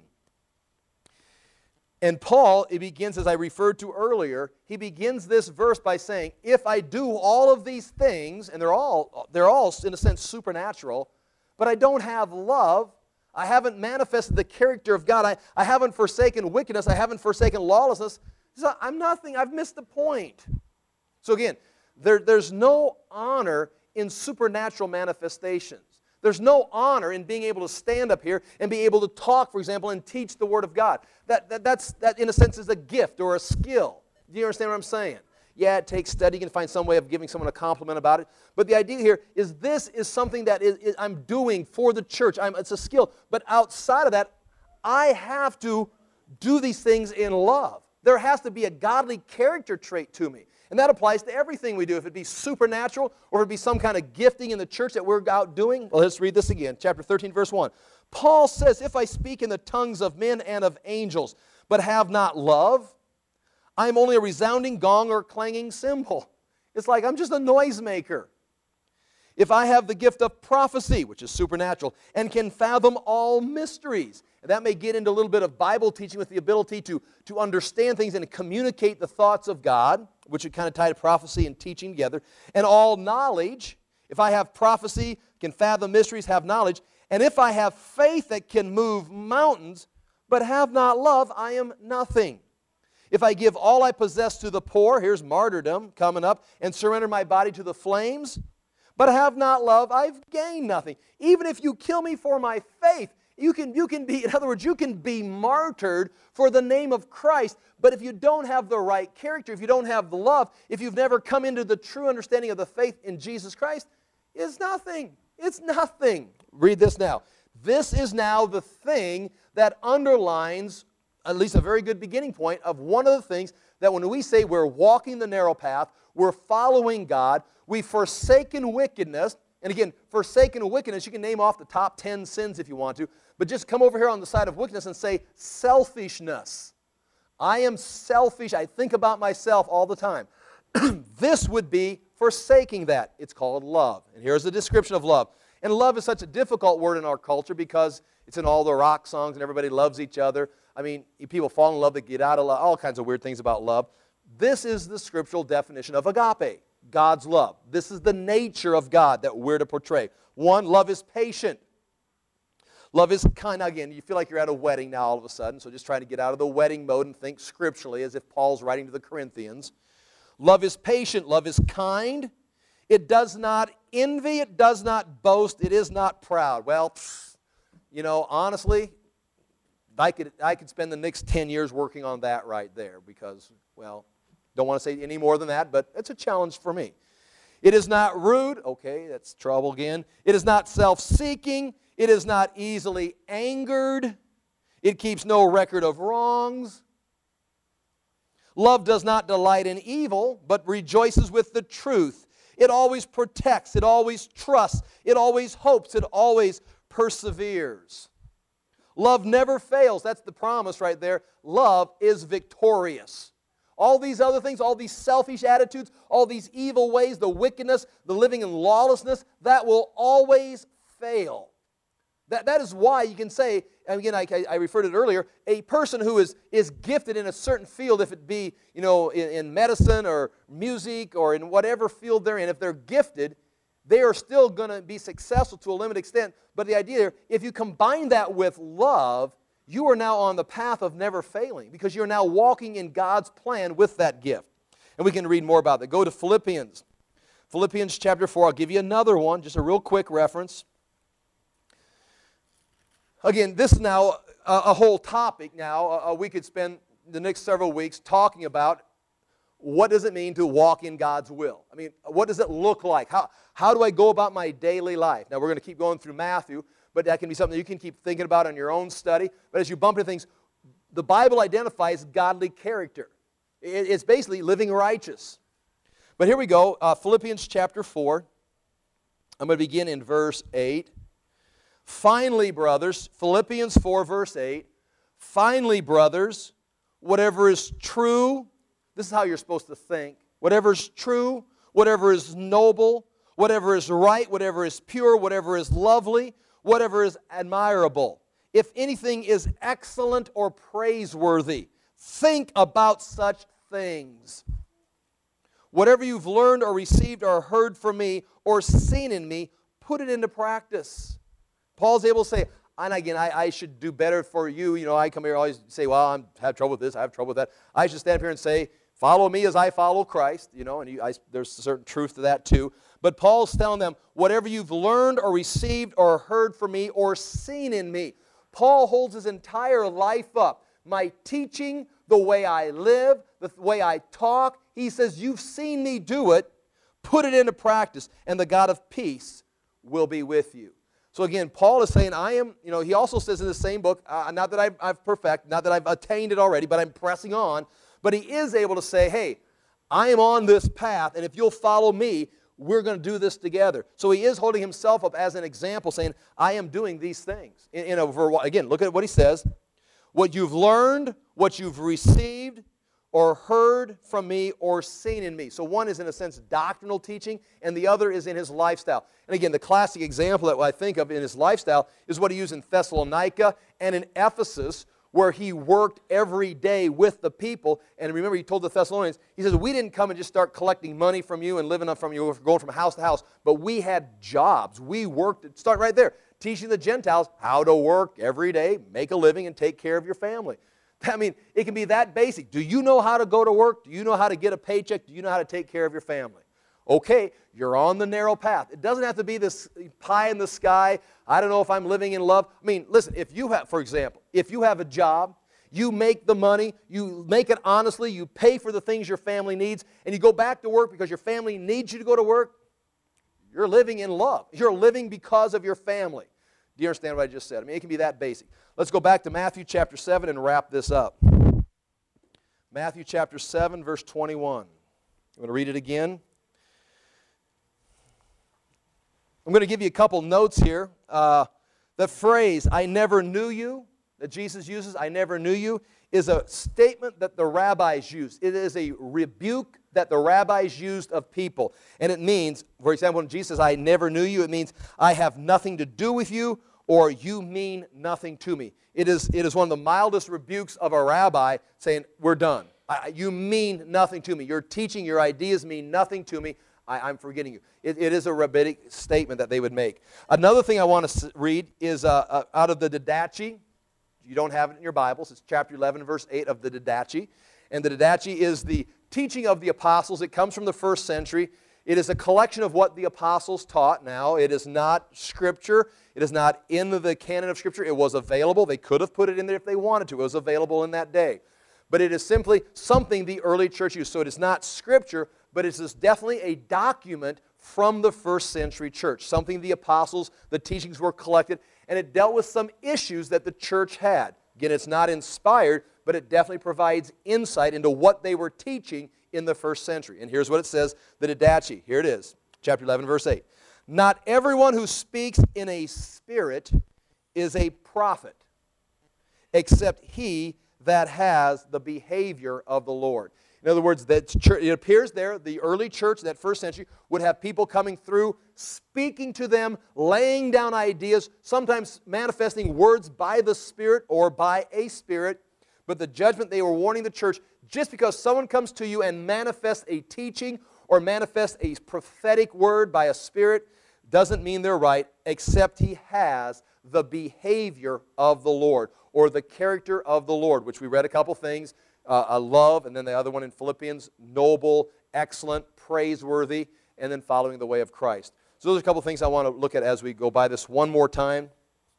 And Paul, he begins, as I referred to earlier, he begins this verse by saying, if I do all of these things, and they're all, they're all in a sense supernatural, but I don't have love, I haven't manifested the character of God, I, I haven't forsaken wickedness, I haven't forsaken lawlessness, so I'm nothing, I've missed the point. So again, there, there's no honor in supernatural manifestations. There's no honor in being able to stand up here and be able to talk, for example, and teach the Word of God. That, that, that's, that in a sense, is a gift or a skill. Do you understand what I'm saying? Yeah, it takes study. You can find some way of giving someone a compliment about it. But the idea here is this is something that is, is, I'm doing for the church. I'm, it's a skill. But outside of that, I have to do these things in love. There has to be a godly character trait to me. And that applies to everything we do. If it be supernatural or if it be some kind of gifting in the church that we're out doing. Well, let's read this again. Chapter thirteen, verse one. Paul says, if I speak in the tongues of men and of angels, but have not love, I am only a resounding gong or clanging cymbal. It's like I'm just a noisemaker. If I have the gift of prophecy, which is supernatural, and can fathom all mysteries. And that may get into a little bit of Bible teaching with the ability to, to understand things and communicate the thoughts of God, which would kind of tie to prophecy and teaching together. And all knowledge, if I have prophecy, can fathom mysteries, have knowledge. And if I have faith that can move mountains, but have not love, I am nothing. If I give all I possess to the poor, here's martyrdom coming up, and surrender my body to the flames, but have not love, I've gained nothing. Even if you kill me for my faith, you can, you can be, in other words, you can be martyred for the name of Christ, but if you don't have the right character, if you don't have the love, if you've never come into the true understanding of the faith in Jesus Christ, it's nothing. It's nothing. Read this now. This is now the thing that underlines, at least a very good beginning point, of one of the things that when we say we're walking the narrow path, we're following God, we've forsaken wickedness. And again, forsaken wickedness, you can name off the top ten sins if you want to, but just come over here on the side of wickedness and say selfishness. I am selfish. I think about myself all the time. This would be forsaking that. It's called love. And here's the description of love. And love is such a difficult word in our culture because it's in all the rock songs and everybody loves each other. I mean, people fall in love, they get out of love, all kinds of weird things about love. This is the scriptural definition of agape, God's love. This is the nature of God that we're to portray. One, love is patient. Love is kind. Now again, you feel like you're at a wedding now all of a sudden, so just trying to get out of the wedding mode and think scripturally as if Paul's writing to the Corinthians. Love is patient. Love is kind. It does not envy. It does not boast. It is not proud. Well, you know, honestly, I could, I could spend the next ten years working on that right there because, well, don't want to say any more than that, but it's a challenge for me. It is not rude. Okay, that's trouble again. It is not self-seeking. It is not easily angered. It keeps no record of wrongs. Love does not delight in evil, but rejoices with the truth. It always protects. It always trusts. It always hopes. It always perseveres. Love never fails. That's the promise right there. Love is victorious. All these other things, all these selfish attitudes, all these evil ways, the wickedness, the living in lawlessness, that will always fail. That, that is why you can say, and again, I, I referred to it earlier, a person who is, is gifted in a certain field, if it be, you know, in, in medicine or music or in whatever field they're in, if they're gifted, they are still going to be successful to a limited extent. But the idea, if you combine that with love, you are now on the path of never failing because you're now walking in God's plan with that gift. And we can read more about that. Go to Philippians. Philippians chapter four. I'll give you another one, just a real quick reference. Again, this is now a, a whole topic now. Uh, we could spend the next several weeks talking about what does it mean to walk in God's will. I mean, what does it look like? How, how do I go about my daily life? Now, we're going to keep going through Matthew, but that can be something you can keep thinking about in your own study. But as you bump into things, the Bible identifies godly character. It, it's basically living righteous. But here we go, uh, Philippians chapter four. I'm going to begin in verse eight. Finally, brothers, Philippians four, verse eight, finally, brothers, whatever is true, this is how you're supposed to think, whatever is true, whatever is noble, whatever is right, whatever is pure, whatever is lovely, whatever is admirable, if anything is excellent or praiseworthy, think about such things. Whatever you've learned or received or heard from me or seen in me, put it into practice. Paul's able to say, and again, I, I should do better for you. You know, I come here always say, well, I have trouble with this, I have trouble with that. I should stand up here and say, follow me as I follow Christ. You know, and you, I, there's a certain truth to that too. But Paul's telling them, whatever you've learned or received or heard from me or seen in me. Paul holds his entire life up. My teaching, the way I live, the way I talk. He says, you've seen me do it. Put it into practice, and the God of peace will be with you. So again, Paul is saying, I am, you know, he also says in the same book, uh, not that I've, I've perfect, not that I've attained it already, but I'm pressing on. But he is able to say, hey, I am on this path, and if you'll follow me, we're going to do this together. So he is holding himself up as an example, saying, I am doing these things. In, in a, again, look at what he says. What you've learned, what you've received, or heard from me, or seen in me. So one is, in a sense, doctrinal teaching, and the other is in his lifestyle. And again, the classic example that I think of in his lifestyle is what he used in Thessalonica and in Ephesus, where he worked every day with the people. And remember, he told the Thessalonians, he says, we didn't come and just start collecting money from you and living from you, going from house to house, but we had jobs. We worked, start right there, teaching the Gentiles how to work every day, make a living, and take care of your family. I mean, it can be that basic. Do you know how to go to work? Do you know how to get a paycheck? Do you know how to take care of your family? Okay, you're on the narrow path. It doesn't have to be this pie in the sky. I don't know if I'm living in love. I mean, listen, if you have, for example, if you have a job, you make the money, you make it honestly, you pay for the things your family needs, and you go back to work because your family needs you to go to work, you're living in love. You're living because of your family. Do you understand what I just said? I mean, it can be that basic. Let's go back to Matthew chapter seven and wrap this up. Matthew chapter seven, verse twenty-one. I'm going to read it again. I'm going to give you a couple notes here. Uh, the phrase, I never knew you, that Jesus uses, I never knew you, is a statement that the rabbis used. It is a rebuke that the rabbis used of people. And it means, for example, when Jesus says, I never knew you, it means I have nothing to do with you, or you mean nothing to me. It is, it is one of the mildest rebukes of a rabbi saying, we're done. I, you mean nothing to me. Your teaching, your ideas mean nothing to me. I, I'm forgetting you. It, it is a rabbinic statement that they would make. Another thing I want to read is uh, uh, out of the Didache. You don't have it in your Bibles. It's chapter eleven, verse eight of the Didache. And the Didache is the teaching of the apostles. It comes from the first century. It is a collection of what the apostles taught. Now, it is not Scripture. It is not in the canon of Scripture. It was available. They could have put it in there if they wanted to. It was available in that day. But it is simply something the early church used. So it is not Scripture, but it is definitely a document from the first century church. Something the apostles, the teachings were collected, and it dealt with some issues that the church had. Again, it's not inspired, but it definitely provides insight into what they were teaching in the first century. And here's what it says, the Didache. Here it is, chapter eleven, verse eight. Not everyone who speaks in a spirit is a prophet. except he that has the behavior of the Lord. In other words, that church, it appears there, the early church, that first century, would have people coming through, speaking to them, laying down ideas, sometimes manifesting words by the Spirit or by a Spirit. But the judgment they were warning the church, just because someone comes to you and manifests a teaching or manifests a prophetic word by a Spirit, doesn't mean they're right, except he has the behavior of the Lord, or the character of the Lord, which we read a couple things. Uh, a love, and then the other one in Philippians, noble, excellent, praiseworthy, and then following the way of Christ. So those are a couple things I want to look at as we go by this one more time.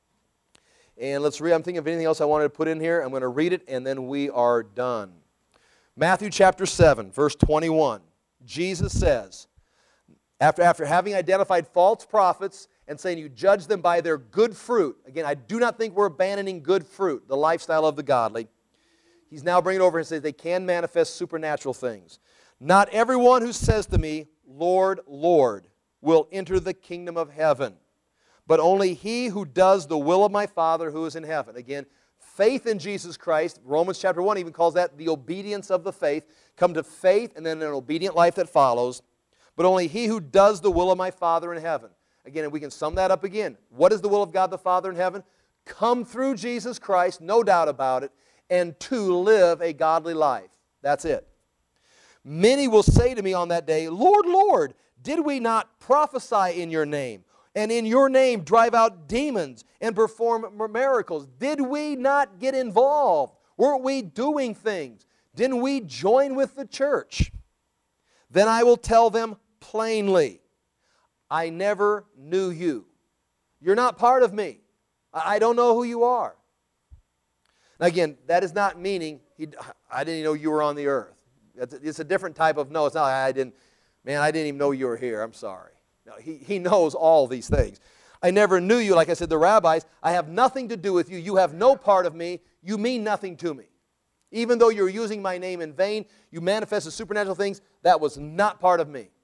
And let's read. I'm thinking of anything else I wanted to put in here. I'm going to read it, and then we are done. Matthew chapter seven, verse twenty-one. Jesus says, after, after having identified false prophets and saying you judge them by their good fruit. Again, I do not think we're abandoning good fruit, the lifestyle of the godly. He's now bringing it over and says they can manifest supernatural things. Not everyone who says to me, Lord, Lord, will enter the kingdom of heaven, but only he who does the will of my Father who is in heaven. Again, faith in Jesus Christ, Romans chapter one even calls that the obedience of the faith. Come to faith and then an obedient life that follows. But only he who does the will of my Father in heaven. Again, and we can sum that up again. What is the will of God the Father in heaven? Come through Jesus Christ, no doubt about it, and to live a godly life. That's it. Many will say to me on that day, Lord, Lord, did we not prophesy in your name, and in your name drive out demons and perform miracles? Did we not get involved? Weren't we doing things? Didn't we join with the church? Then I will tell them plainly, I never knew you. You're not part of me. I don't know who you are. Now again, that is not meaning, he, I didn't know you were on the earth. It's a, it's a different type of, no, it's not, I didn't, man, I didn't even know you were here, I'm sorry. No, he, he knows all these things. I never knew you, like I said, the rabbis, I have nothing to do with you. You have no part of me. You mean nothing to me. Even though you're using my name in vain, you manifested supernatural things, that was not part of me.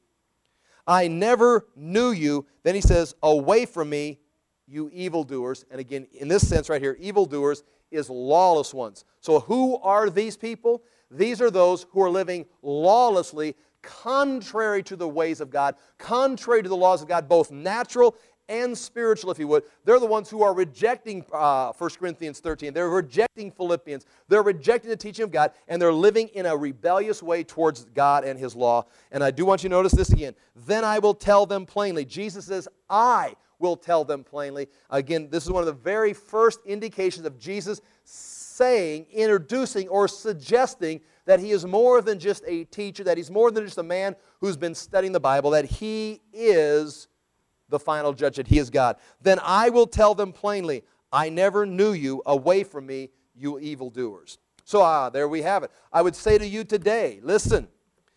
I never knew you. Then he says, away from me, you evildoers. And again, in this sense right here, evildoers is lawless ones. So who are these people? These are those who are living lawlessly, contrary to the ways of God, contrary to the laws of God, both natural and spiritual, if you would. They're the ones who are rejecting uh, First Corinthians thirteen. They're rejecting Philippians. They're rejecting the teaching of God, and they're living in a rebellious way towards God and His law. And I do want you to notice this again. Then I will tell them plainly. Jesus says, I will tell them plainly. Again, this is one of the very first indications of Jesus saying, introducing, or suggesting that He is more than just a teacher, that He's more than just a man who's been studying the Bible, that He is the final judge, that He is God. Then I will tell them plainly, I never knew you. Away from me, you evildoers. So ah, there we have it. I would say to you today, listen,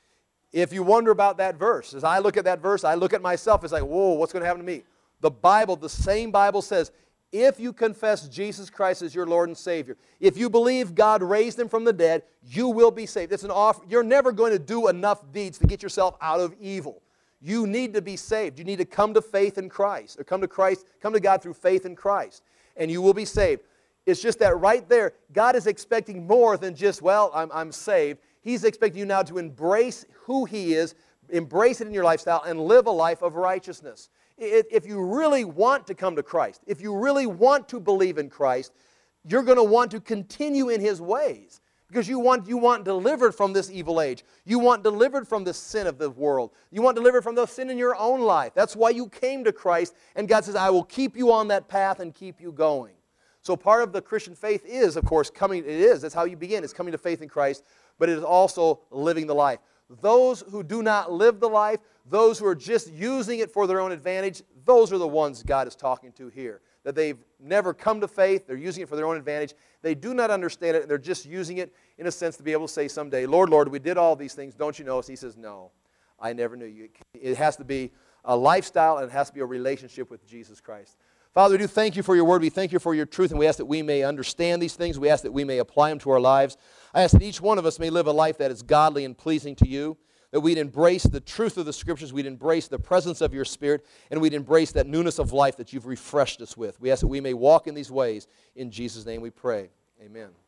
if you wonder about that verse, as I look at that verse, I look at myself, it's like, whoa, what's going to happen to me? The Bible, the same Bible says, if you confess Jesus Christ as your Lord and Savior, if you believe God raised Him from the dead, you will be saved. It's an offer. You're never going to do enough deeds to get yourself out of evil. You need to be saved. You need to come to faith in Christ, or come to Christ, come to God through faith in Christ, and you will be saved. It's just that right there, God is expecting more than just, well, I'm, I'm saved. He's expecting you now to embrace who He is, embrace it in your lifestyle, and live a life of righteousness. If you really want to come to Christ, if you really want to believe in Christ, you're going to want to continue in His ways. Because you want, you want delivered from this evil age. You want delivered from the sin of the world. You want delivered from the sin in your own life. That's why you came to Christ. And God says, I will keep you on that path and keep you going. So part of the Christian faith is, of course, coming, it is, that's how you begin. It's coming to faith in Christ. But it is also living the life. Those who do not live the life, those who are just using it for their own advantage, those are the ones God is talking to here. That they've never come to faith, they're using it for their own advantage. They do not understand it, and they're just using it in a sense to be able to say someday, Lord, Lord, we did all these things, don't you know us? He says, no, I never knew you. It has to be a lifestyle, and it has to be a relationship with Jesus Christ. Father, we do thank you for your word. We thank you for your truth, and we ask that we may understand these things. We ask that we may apply them to our lives. I ask that each one of us may live a life that is godly and pleasing to you, that we'd embrace the truth of the Scriptures, we'd embrace the presence of your Spirit, and we'd embrace that newness of life that you've refreshed us with. We ask that we may walk in these ways. In Jesus' name we pray. Amen.